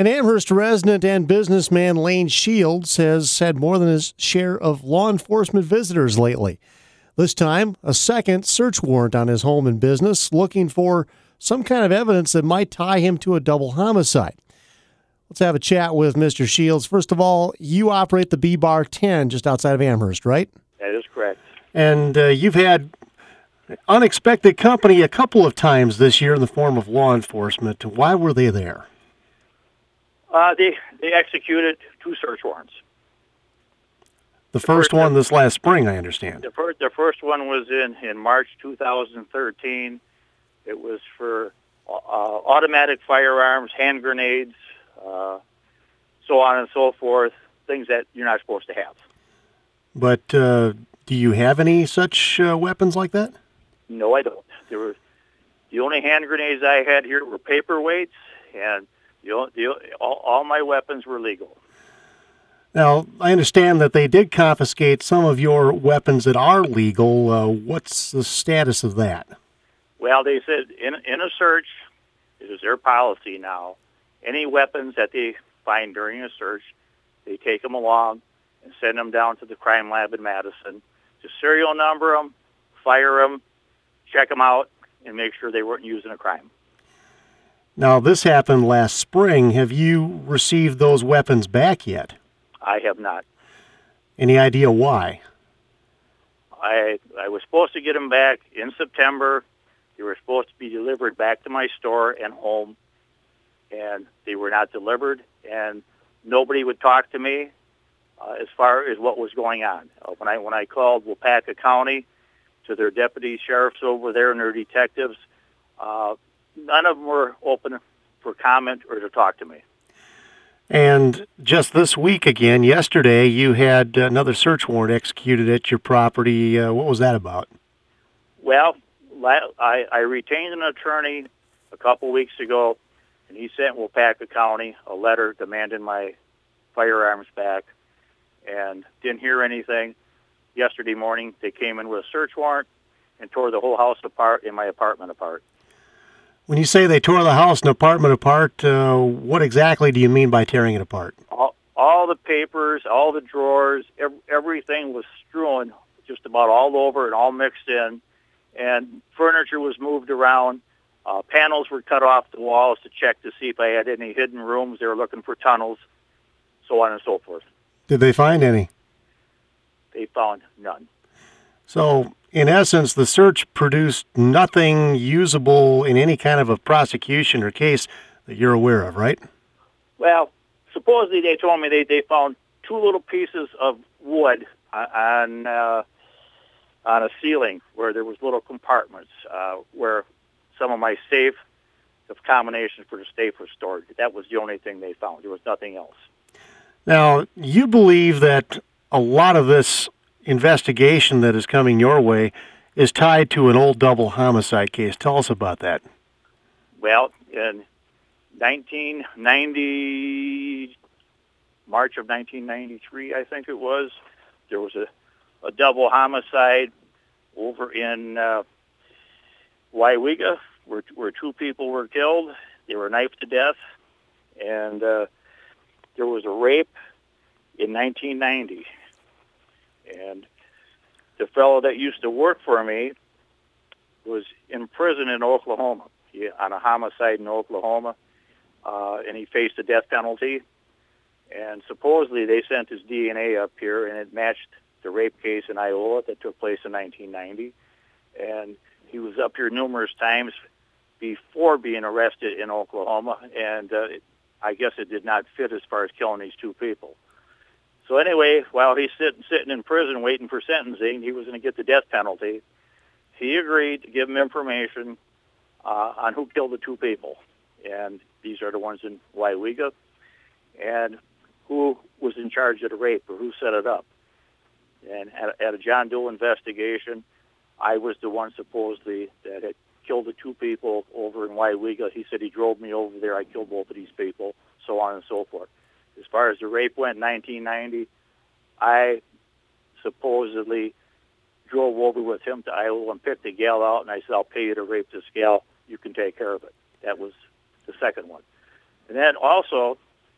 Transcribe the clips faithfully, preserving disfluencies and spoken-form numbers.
An Amherst resident and businessman, Lane Shields, has had more than his share of law enforcement visitors lately. This time, a second search warrant on his home and business, looking for some kind of evidence that might tie him to a double homicide. Let's have a chat with Mister Shields. First of all, you operate the B-Bar ten just outside of Amherst, right? That is correct. And uh, you've had unexpected company a couple of times this year in the form of law enforcement. Why were they there? Uh, they they executed two search warrants. The first one this last spring, I understand. The first, the first one was in, in March two thousand thirteen. It was for uh, automatic firearms, hand grenades, uh, so on and so forth, things that you're not supposed to have. But uh, do you have any such uh, weapons like that? No, I don't. There were, the only hand grenades I had here were paperweights, and the, the, all, all my weapons were legal. Now, I understand that they did confiscate some of your weapons that are legal. Uh, what's the status of that? Well, they said in, in a search, it is their policy now, any weapons that they find during a search, they take them along and send them down to the crime lab in Madison to serial number them, fire them, check them out, and make sure they weren't used in a crime. Now, this happened last spring. Have you received those weapons back yet? I have not. Any idea why? I I was supposed to get them back in September. They were supposed to be delivered back to my store and home, and they were not delivered, and nobody would talk to me uh, as far as what was going on. Uh, when I when I called Waupaca County to their deputy sheriffs over there and their detectives, uh, none of them were open for comment or to talk to me. And just this week again, yesterday, you had another search warrant executed at your property. Uh, what was that about? Well, I, I retained an attorney a couple weeks ago, and he sent Waupaca County a letter demanding my firearms back, and didn't hear anything. Yesterday morning, they came in with a search warrant and tore the whole house apart and my apartment apart. When you say they tore the house and apartment apart, uh, what exactly do you mean by tearing it apart? All, all the papers, all the drawers, ev- everything was strewn just about all over and all mixed in. And furniture was moved around. Uh, panels were cut off the walls to check to see if I had any hidden rooms. They were looking for tunnels, so on and so forth. Did they find any? They found none. So, in essence, the search produced nothing usable in any kind of a prosecution or case that you're aware of, right? Well, supposedly they told me they, they found two little pieces of wood on uh, on a ceiling where there was little compartments uh, where some of my safe, the combinations for the safe were stored. That was the only thing they found. There was nothing else. Now, you believe that a lot of this investigation that is coming your way is tied to an old double homicide case. Tell us about that. Well, in nineteen ninety, March of nineteen ninety-three, I think it was, there was a, a double homicide over in uh, Waiwiga where, where two people were killed. They were knifed to death. And uh, there was a rape in nineteen ninety. And the fellow that used to work for me was in prison in Oklahoma he, on a homicide in Oklahoma, uh, and he faced the death penalty. And supposedly they sent his D N A up here, and it matched the rape case in Iowa that took place in nineteen ninety. And he was up here numerous times before being arrested in Oklahoma, and uh, it, I guess it did not fit as far as killing these two people. So anyway, while he's sitting sitting in prison waiting for sentencing, he was going to get the death penalty. He agreed to give him information uh, on who killed the two people, and these are the ones in Waiwiga, and who was in charge of the rape or who set it up. And at, at a John Doe investigation, I was the one supposedly that had killed the two people over in Waiwiga. He said he drove me over there. I killed both of these people, so on and so forth. As far as the rape went in nineteen ninety, I supposedly drove over with him to Iowa and picked a gal out, and I said, I'll pay you to rape this gal. You can take care of it. That was the second one. And then also,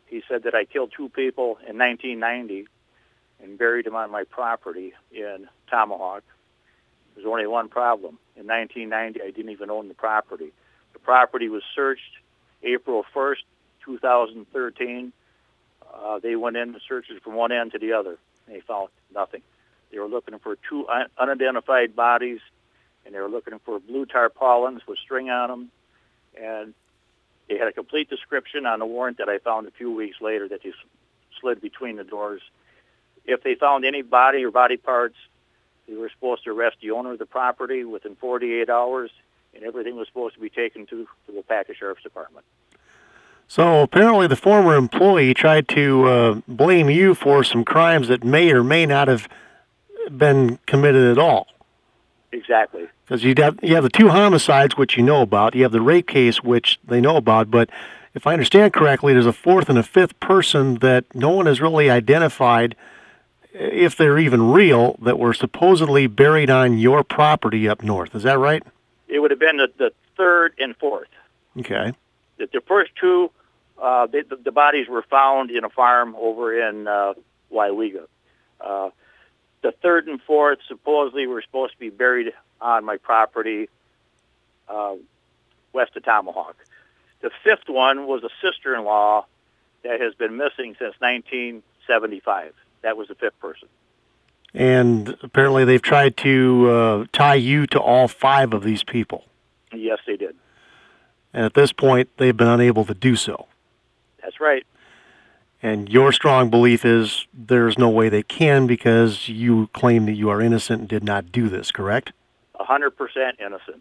He said that I killed two people in nineteen ninety and buried them on my property in Tomahawk. There's only one problem. In nineteen ninety, I didn't even own the property. The property was searched April first, two thousand thirteen. Uh, they went in and searched it from one end to the other. And they found nothing. They were looking for two un- unidentified bodies, and they were looking for blue tarpaulins with string on them. And they had a complete description on the warrant that I found a few weeks later that they slid between the doors. If they found any body or body parts, they were supposed to arrest the owner of the property within forty-eight hours, and everything was supposed to be taken to, to the Waupaca Sheriff's Department. So apparently the former employee tried to uh, blame you for some crimes that may or may not have been committed at all. Exactly. Because you have, you have the two homicides, which you know about. You have the rape case, which they know about. But if I understand correctly, there's a fourth and a fifth person that no one has really identified, if they're even real, that were supposedly buried on your property up north. Is that right? It would have been the, the third and fourth. Okay. The, the first two, uh, they, the, the bodies were found in a farm over in uh, Waiwega. Uh, the third and fourth supposedly were supposed to be buried on my property uh, west of Tomahawk. The fifth one was a sister-in-law that has been missing since nineteen seventy-five. That was the fifth person. And apparently they've tried to uh, tie you to all five of these people. Yes, they did. And at this point, they've been unable to do so. That's right. And your strong belief is there's no way they can because you claim that you are innocent and did not do this, correct? one hundred percent innocent.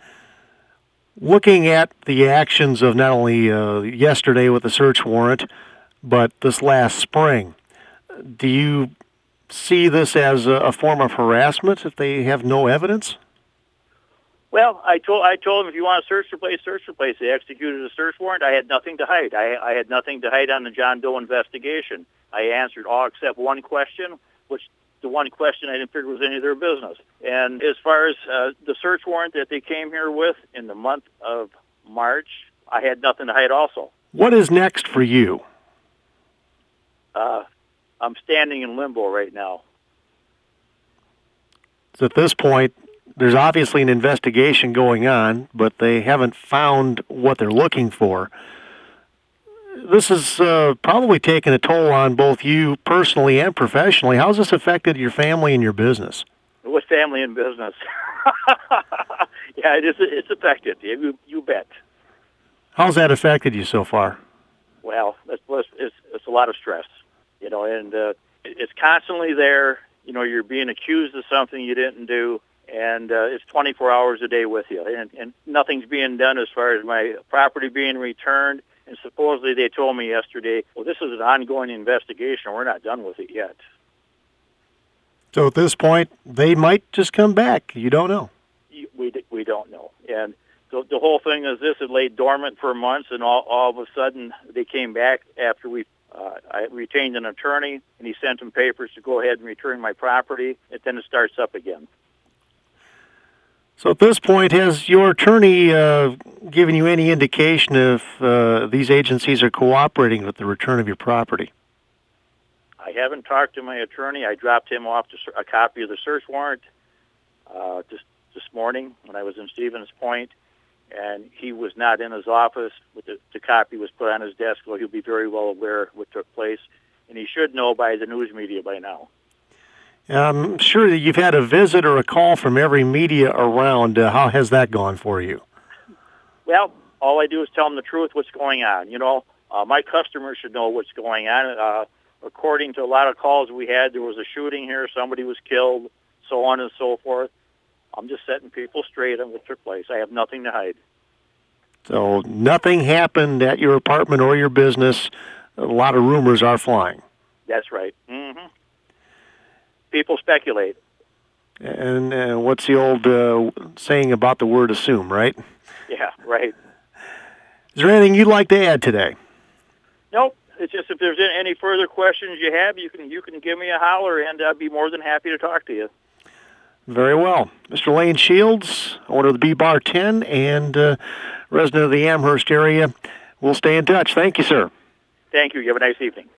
Looking at the actions of not only uh, yesterday with the search warrant, but this last spring, do you see this as a, a form of harassment if they have no evidence? Well, I told I told them if you want to search the place, search the place. They executed a search warrant. I had nothing to hide. I, I had nothing to hide on the John Doe investigation. I answered all except one question, which the one question I didn't figure was any of their business. And as far as uh, the search warrant that they came here with in the month of March, I had nothing to hide also. What is next for you? Uh, I'm standing in limbo right now. So at this point, there's obviously an investigation going on, but they haven't found what they're looking for. This has uh, probably taken a toll on both you personally and professionally. How's this affected your family and your business? With family and business. Yeah, it is, it's affected. You, you bet. How's that affected you so far? Well, it's, it's, it's a lot of stress, you know, and uh, it's constantly there. You know, you're being accused of something you didn't do, and uh, it's twenty-four hours a day with you, and, and nothing's being done as far as my property being returned. And supposedly they told me yesterday, well, this is an ongoing investigation. We're not done with it yet. So at this point, they might just come back. You don't know. We, we don't know. And the, the whole thing is this, it lay dormant for months, and all, all of a sudden they came back after we uh, I retained an attorney, and he sent him papers to go ahead and return my property, and then it starts up again. So at this point, has your attorney uh, given you any indication if uh, these agencies are cooperating with the return of your property? I haven't talked to my attorney. I dropped him off to a copy of the search warrant uh, just this morning when I was in Stevens Point, and he was not in his office. With the, the copy was put on his desk, so he'll be very well aware of what took place, and he should know by the news media by now. I'm sure that you've had a visit or a call from every media around. Uh, how has that gone for you? Well, all I do is tell them the truth, what's going on. You know, uh, my customers should know what's going on. Uh, according to a lot of calls we had, there was a shooting here, somebody was killed, so on and so forth. I'm just setting people straight on what took place. I have nothing to hide. So nothing happened at your apartment or your business. A lot of rumors are flying. That's right. Mm-hmm. People speculate. And uh, what's the old uh, saying about the word assume, right? Yeah, right. Is there anything you'd like to add today? Nope. It's just if there's any further questions you have, you can you can give me a holler, and I'd be more than happy to talk to you. Very well. Mister Lane Shields, owner of the B-Bar ten and uh, resident of the Amherst area. We'll stay in touch. Thank you, sir. Thank you. You have a nice evening.